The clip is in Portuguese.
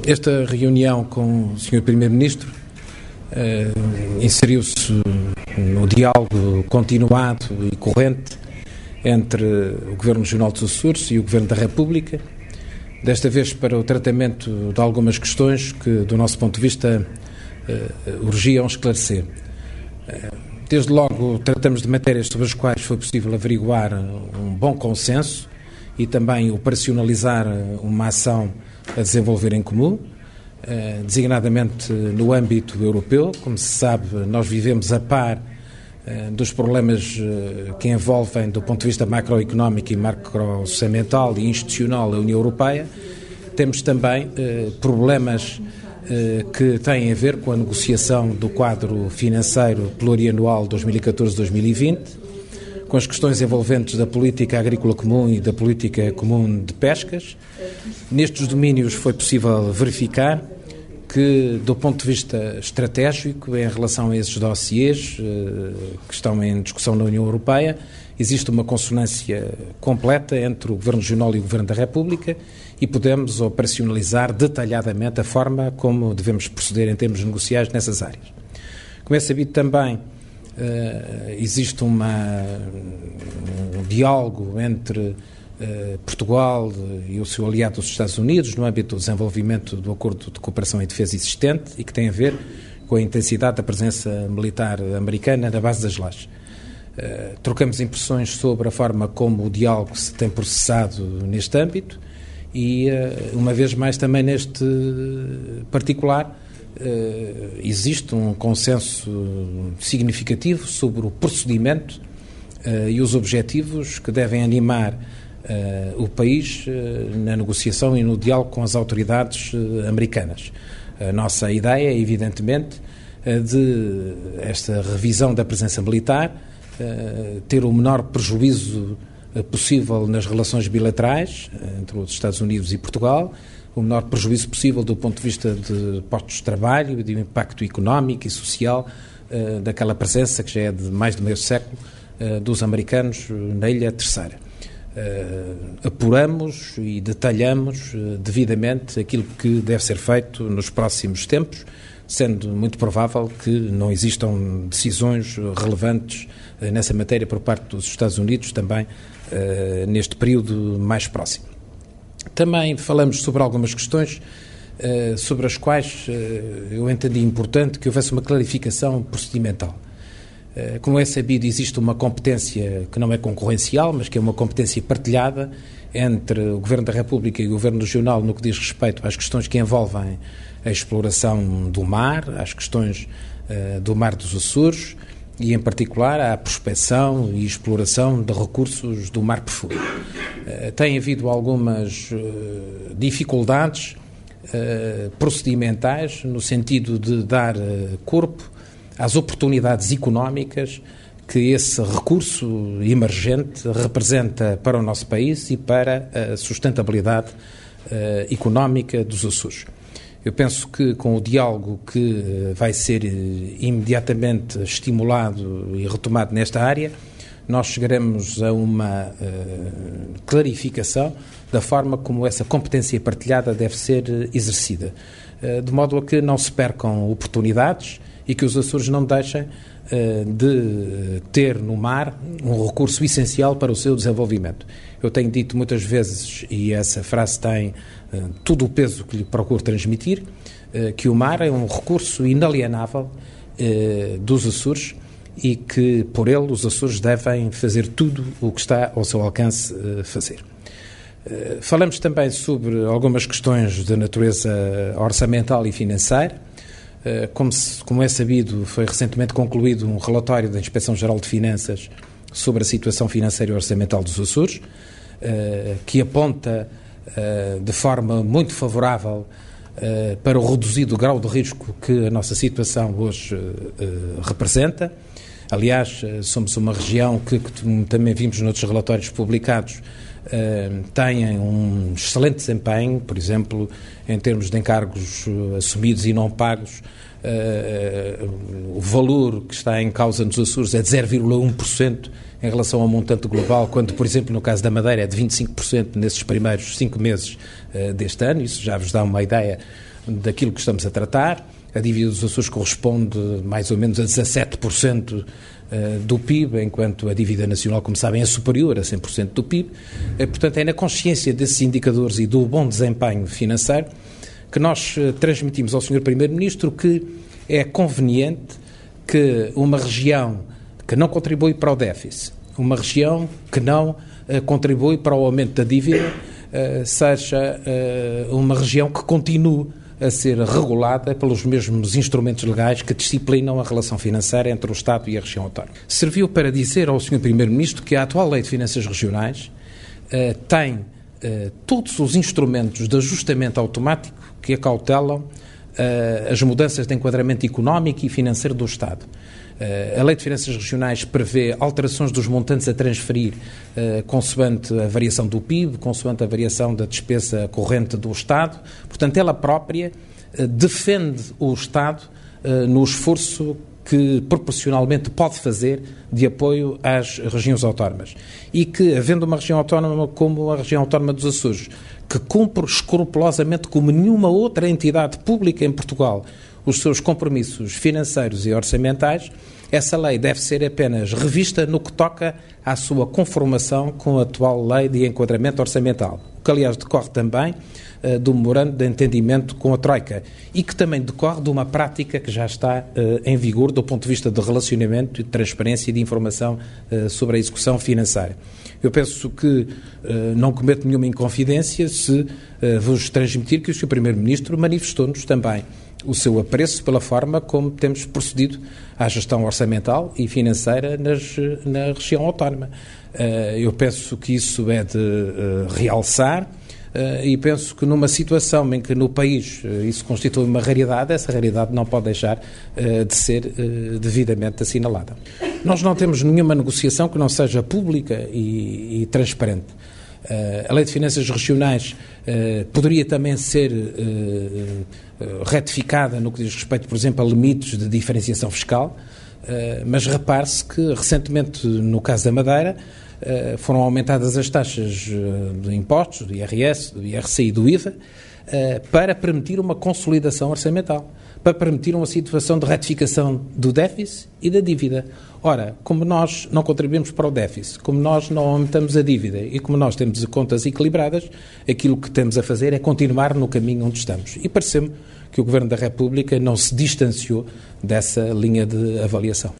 Esta reunião com o Sr. Primeiro-Ministro inseriu-se no diálogo continuado e corrente entre o Governo Regional dos Açores e o Governo da República, desta vez para o tratamento de algumas questões que, do nosso ponto de vista, urgiam esclarecer. Desde logo, tratamos de matérias sobre as quais foi possível averiguar um bom consenso e também operacionalizar uma ação a desenvolver em comum, designadamente no âmbito europeu. Como se sabe, nós vivemos a par dos problemas que envolvem, do ponto de vista macroeconómico e macro-orçamental e institucional, a União Europeia. Temos também problemas que têm a ver com a negociação do quadro financeiro plurianual 2014-2020, com as questões envolventes da política agrícola comum e da política comum de pescas. Nestes domínios foi possível verificar que, do ponto de vista estratégico, em relação a esses dossiês que estão em discussão na União Europeia, existe uma consonância completa entre o Governo Regional e o Governo da República e podemos operacionalizar detalhadamente a forma como devemos proceder em termos negociais nessas áreas. Como é sabido também, existe um diálogo entre Portugal e o seu aliado os Estados Unidos no âmbito do desenvolvimento do acordo de cooperação e defesa existente e que tem a ver com a intensidade da presença militar americana na base das lajes. Trocamos impressões sobre a forma como o diálogo se tem processado neste âmbito e, uma vez mais, também neste particular, existe um consenso significativo sobre o procedimento e os objetivos que devem animar o país na negociação e no diálogo com as autoridades americanas. A nossa ideia é, evidentemente, de esta revisão da presença militar ter o menor prejuízo possível nas relações bilaterais entre os Estados Unidos e Portugal, o menor prejuízo possível do ponto de vista de postos de trabalho e de impacto económico e social daquela presença que já é de mais de meio século dos americanos na Ilha Terceira. Apuramos e detalhamos devidamente aquilo que deve ser feito nos próximos tempos, sendo muito provável que não existam decisões relevantes nessa matéria por parte dos Estados Unidos também neste período mais próximo. Também falamos sobre algumas questões sobre as quais eu entendi importante que houvesse uma clarificação procedimental. Como é sabido, existe uma competência que não é concorrencial, mas que é uma competência partilhada entre o Governo da República e o Governo Regional no que diz respeito às questões que envolvem a exploração do mar, às questões do Mar dos Açores e, em particular, à prospecção e exploração de recursos do mar profundo. Tem havido algumas dificuldades procedimentais no sentido de dar corpo às oportunidades económicas que esse recurso emergente representa para o nosso país e para a sustentabilidade económica dos Açores. Eu penso que com o diálogo que vai ser imediatamente estimulado e retomado nesta área, nós chegaremos a uma clarificação da forma como essa competência partilhada deve ser exercida, de modo a que não se percam oportunidades e que os Açores não deixem de ter no mar um recurso essencial para o seu desenvolvimento. Eu tenho dito muitas vezes, e essa frase tem todo o peso que lhe procuro transmitir, que o mar é um recurso inalienável dos Açores e que, por ele, os Açores devem fazer tudo o que está ao seu alcance fazer. Falamos também sobre algumas questões de natureza orçamental e financeira. Como é sabido, foi recentemente concluído um relatório da Inspeção-Geral de Finanças sobre a situação financeira e orçamental dos Açores, que aponta de forma muito favorável para o reduzido grau de risco que a nossa situação hoje representa. Aliás, somos uma região que também vimos noutros relatórios publicados, têm um excelente desempenho, por exemplo, em termos de encargos assumidos e não pagos. O valor que está em causa nos Açores é de 0,1% em relação ao montante global, quando, por exemplo, no caso da Madeira é de 25% nesses primeiros 5 meses deste ano. Isso já vos dá uma ideia daquilo que estamos a tratar. A dívida dos Açores corresponde mais ou menos a 17% do PIB, enquanto a dívida nacional, como sabem, é superior a 100% do PIB. Portanto, é na consciência desses indicadores e do bom desempenho financeiro que nós transmitimos ao Sr. Primeiro-Ministro que é conveniente que uma região que não contribui para o déficit, uma região que não contribui para o aumento da dívida, seja uma região que continue a ser regulada pelos mesmos instrumentos legais que disciplinam a relação financeira entre o Estado e a região autónoma. Serviu para dizer ao Sr. Primeiro-Ministro que a atual Lei de Finanças Regionais tem todos os instrumentos de ajustamento automático que acautelam as mudanças de enquadramento económico e financeiro do Estado. A Lei de Finanças Regionais prevê alterações dos montantes a transferir consoante a variação do PIB, consoante a variação da despesa corrente do Estado. Portanto, ela própria defende o Estado no esforço que proporcionalmente pode fazer de apoio às regiões autónomas. E que, havendo uma região autónoma como a região autónoma dos Açores, que cumpre escrupulosamente como nenhuma outra entidade pública em Portugal os seus compromissos financeiros e orçamentais, essa lei deve ser apenas revista no que toca à sua conformação com a atual lei de enquadramento orçamental, o que aliás decorre também do memorando de entendimento com a Troika e que também decorre de uma prática que já está em vigor do ponto de vista de relacionamento, de transparência e de informação sobre a execução financeira. Eu penso que não cometo nenhuma inconfidência se vos transmitir que o Sr. Primeiro-Ministro manifestou-nos também o seu apreço pela forma como temos procedido à gestão orçamental e financeira na região autónoma. Eu penso que isso é de realçar e penso que numa situação em que no país isso constitui uma raridade, essa raridade não pode deixar de ser devidamente assinalada. Nós não temos nenhuma negociação que não seja pública e transparente. A Lei de Finanças Regionais poderia também ser retificada no que diz respeito, por exemplo, a limites de diferenciação fiscal, mas repare-se que recentemente, no caso da Madeira, foram aumentadas as taxas de impostos, do IRS, do IRC e do IVA, para permitir uma consolidação orçamental, para permitir uma situação de retificação do déficit e da dívida. Ora, como nós não contribuímos para o déficit, como nós não aumentamos a dívida e como nós temos contas equilibradas, aquilo que temos a fazer é continuar no caminho onde estamos. E parece-me que o Governo da República não se distanciou dessa linha de avaliação.